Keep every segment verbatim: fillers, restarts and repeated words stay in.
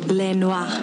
Les Noirs.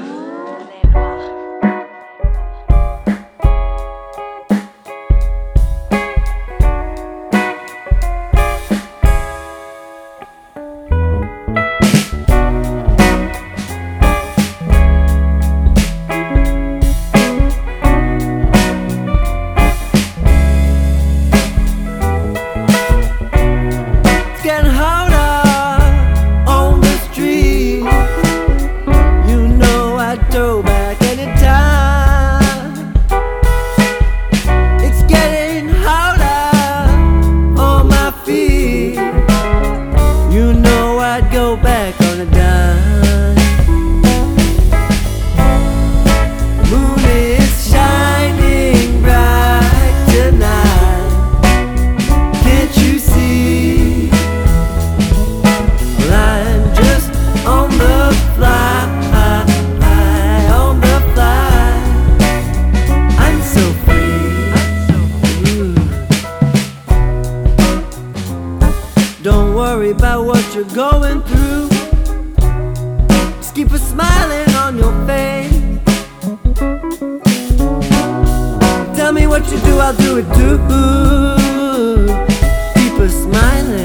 Don't worry about what you're going through. Just keep a smiling on your face. Tell me what you do, I'll do it too. Keep a smiling.